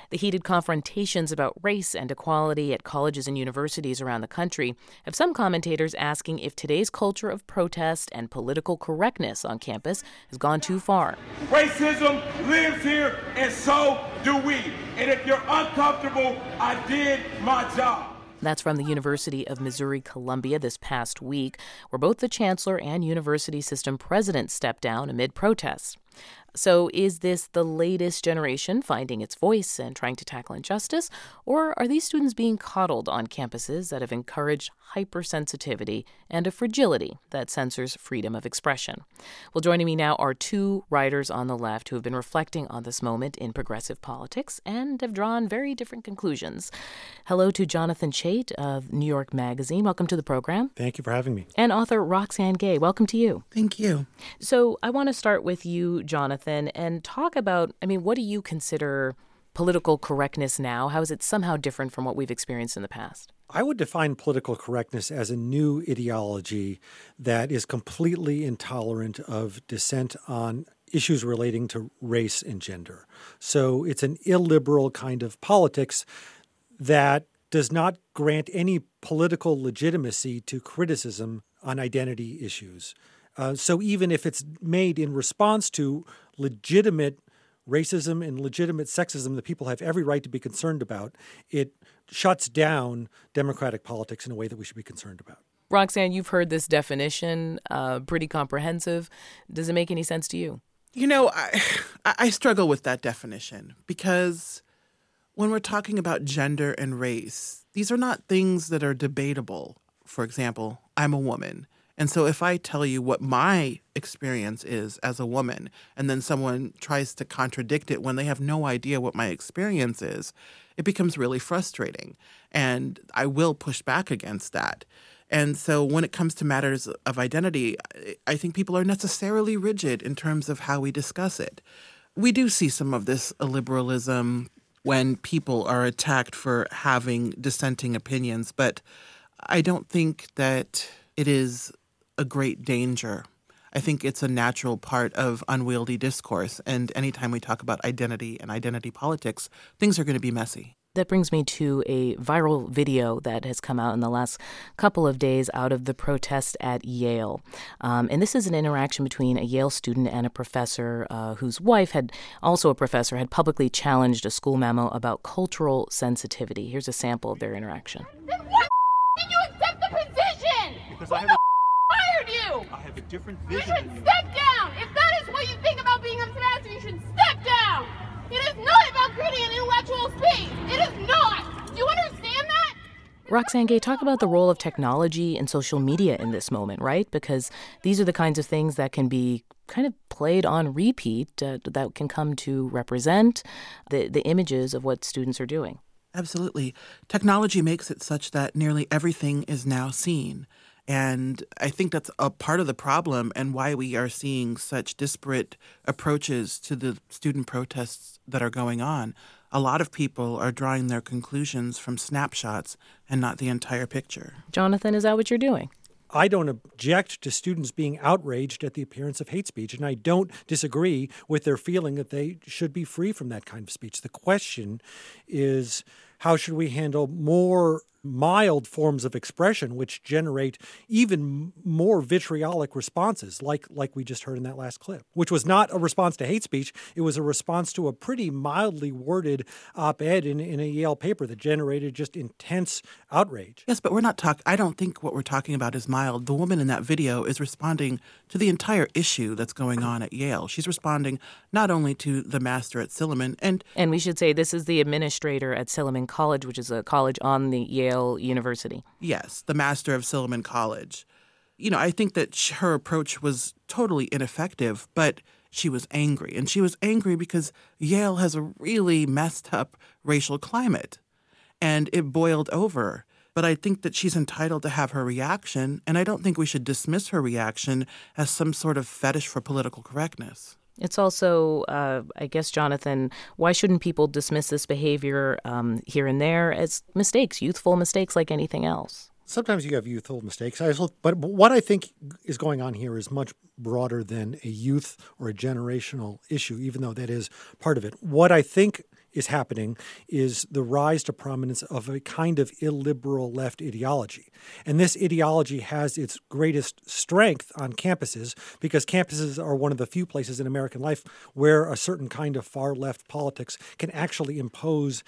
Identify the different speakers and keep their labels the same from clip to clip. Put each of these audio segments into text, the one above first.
Speaker 1: The heated confrontations about race and equality at colleges and universities around the country have some commentators asking if today's culture of protest and political correctness on campus has gone too far.
Speaker 2: Racism lives here, and so do we. And if you're uncomfortable, I did my job.
Speaker 1: That's from the University of Missouri-Columbia this past week, where both the chancellor and university system president stepped down amid protests. So is this the latest generation finding its voice and trying to tackle injustice? Or are these students being coddled on campuses that have encouraged hypersensitivity and a fragility that censors freedom of expression? Well, joining me now are two writers on the left who have been reflecting on this moment in progressive politics and have drawn very different conclusions. Hello to Jonathan Chait of New York Magazine. Welcome to the program.
Speaker 3: Thank you for having me.
Speaker 1: And author Roxane Gay. Welcome to you.
Speaker 4: Thank you.
Speaker 1: So I want to start with you, Jonathan, and talk about, what do you consider political correctness now? How is it somehow different from what we've experienced in the past?
Speaker 3: I would define political correctness as a new ideology that is completely intolerant of dissent on issues relating to race and gender. So it's an illiberal kind of politics that does not grant any political legitimacy to criticism on identity issues. So even if it's made in response to legitimate racism and legitimate sexism that people have every right to be concerned about, it shuts down democratic politics in a way that we should be concerned about.
Speaker 1: Roxane, you've heard this definition, pretty comprehensive. Does it make any sense to you?
Speaker 4: I struggle with that definition because when we're talking about gender and race, these are not things that are debatable. For example, I'm a woman. And so if I tell you what my experience is as a woman, and then someone tries to contradict it when they have no idea what my experience is, it becomes really frustrating. And I will push back against that. And so when it comes to matters of identity, I think people are necessarily rigid in terms of how we discuss it. We do see some of this illiberalism when people are attacked for having dissenting opinions, but I don't think that it is a great danger. I think it's a natural part of unwieldy discourse. And anytime we talk about identity and identity politics, things are going to be messy.
Speaker 1: That brings me to a viral video that has come out in the last couple of days out of the protest at Yale. And this is an interaction between a Yale student and a professor whose wife, also a professor, had publicly challenged a school memo about cultural sensitivity. Here's a sample of their interaction.
Speaker 5: Then why did you accept the position?
Speaker 6: Because
Speaker 5: Fired you!
Speaker 6: I have a different
Speaker 5: You
Speaker 6: vision
Speaker 5: should
Speaker 6: than you.
Speaker 5: step down! If that is what you think about being a ambassador, you should step down! It is not about creating an intellectual space! It is not! Do you understand that?
Speaker 1: Roxane Gay, talk about the role of technology and social media in this moment, right? Because these are the kinds of things that can be kind of played on repeat that can come to represent the images of what students are doing.
Speaker 4: Absolutely. Technology makes it such that nearly everything is now seen. And I think that's a part of the problem and why we are seeing such disparate approaches to the student protests that are going on. A lot of people are drawing their conclusions from snapshots and not the entire picture.
Speaker 1: Jonathan, is that what you're doing?
Speaker 3: I don't object to students being outraged at the appearance of hate speech, and I don't disagree with their feeling that they should be free from that kind of speech. The question is, how should we handle more mild forms of expression which generate even more vitriolic responses, like we just heard in that last clip, which was not a response to hate speech. It was a response to a pretty mildly worded op-ed in a Yale paper that generated just intense outrage.
Speaker 4: Yes, but I don't think what we're talking about is mild. The woman in that video is responding to the entire issue that's going on at Yale. She's responding not only to the master at Silliman,
Speaker 1: and we should say this is the administrator at Silliman College, which is a college on the Yale University.
Speaker 4: Yes, the master of Silliman College. I think that her approach was totally ineffective, but she was angry. And she was angry because Yale has a really messed up racial climate. And it boiled over. But I think that she's entitled to have her reaction, and I don't think we should dismiss her reaction as some sort of fetish for political correctness.
Speaker 1: It's also, I guess, Jonathan, why shouldn't people dismiss this behavior here and there as mistakes, youthful mistakes like anything else?
Speaker 3: Sometimes you have youthful mistakes. But what I think is going on here is much broader than a youth or a generational issue, even though that is part of it. What I think is happening is the rise to prominence of a kind of illiberal left ideology. And this ideology has its greatest strength on campuses because campuses are one of the few places in American life where a certain kind of far left politics can actually impose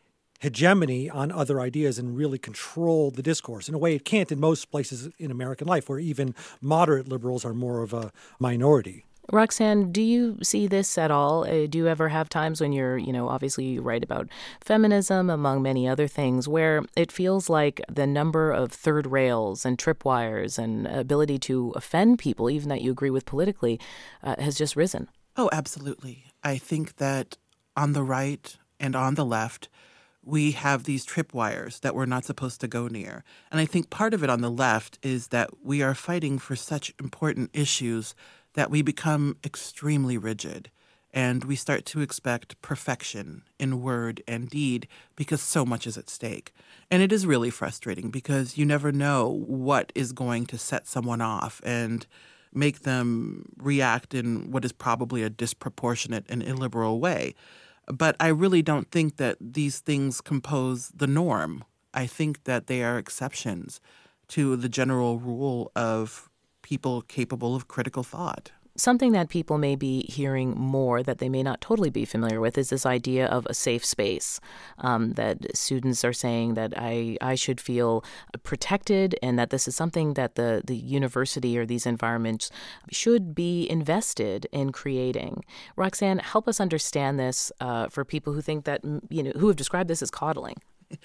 Speaker 3: hegemony on other ideas and really control the discourse in a way it can't in most places in American life, where even moderate liberals are more of a minority.
Speaker 1: Roxanne, do you see this at all? Do you ever have times when you're, obviously you write about feminism, among many other things, where it feels like the number of third rails and tripwires and ability to offend people, even that you agree with politically, has just risen?
Speaker 4: Oh, absolutely. I think that on the right and on the left, we have these tripwires that we're not supposed to go near. And I think part of it on the left is that we are fighting for such important issues that we become extremely rigid and we start to expect perfection in word and deed because so much is at stake. And it is really frustrating because you never know what is going to set someone off and make them react in what is probably a disproportionate and illiberal way. But I really don't think that these things compose the norm. I think that they are exceptions to the general rule of people capable of critical thought.
Speaker 1: Something that people may be hearing more that they may not totally be familiar with is this idea of a safe space, that students are saying that I should feel protected and that this is something that the university or these environments should be invested in creating. Roxanne, help us understand this for people who think that, who have described this as coddling.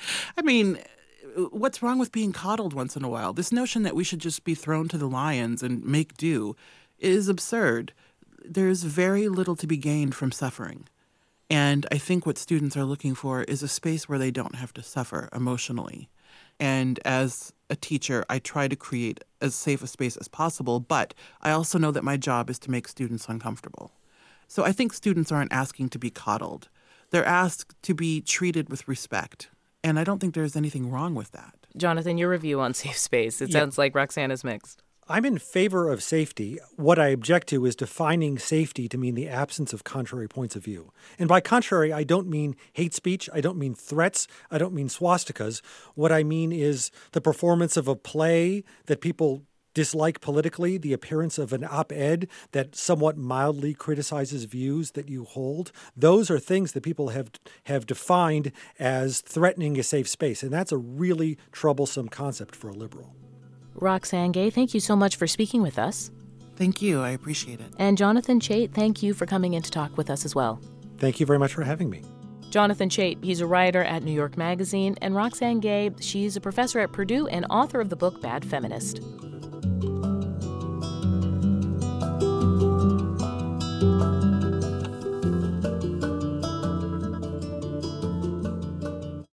Speaker 4: I mean, what's wrong with being coddled once in a while? This notion that we should just be thrown to the lions and make do is absurd. There's very little to be gained from suffering. And I think what students are looking for is a space where they don't have to suffer emotionally. And as a teacher, I try to create as safe a space as possible, but I also know that my job is to make students uncomfortable. So I think students aren't asking to be coddled. They're asked to be treated with respect. And I don't think there's anything wrong with that.
Speaker 1: Jonathan, your review on safe space. It sounds like Roxanne is mixed.
Speaker 3: I'm in favor of safety. What I object to is defining safety to mean the absence of contrary points of view. And by contrary, I don't mean hate speech. I don't mean threats. I don't mean swastikas. What I mean is the performance of a play that people dislike politically, the appearance of an op-ed that somewhat mildly criticizes views that you hold. Those are things that people have defined as threatening a safe space. And that's a really troublesome concept for a liberal.
Speaker 1: Roxane Gay, thank you so much for speaking with us.
Speaker 4: Thank you. I appreciate it.
Speaker 1: And Jonathan Chait, thank you for coming in to talk with us as well.
Speaker 3: Thank you very much for having me.
Speaker 1: Jonathan Chait, he's a writer at New York Magazine, and Roxane Gay, she's a professor at Purdue and author of the book Bad Feminist.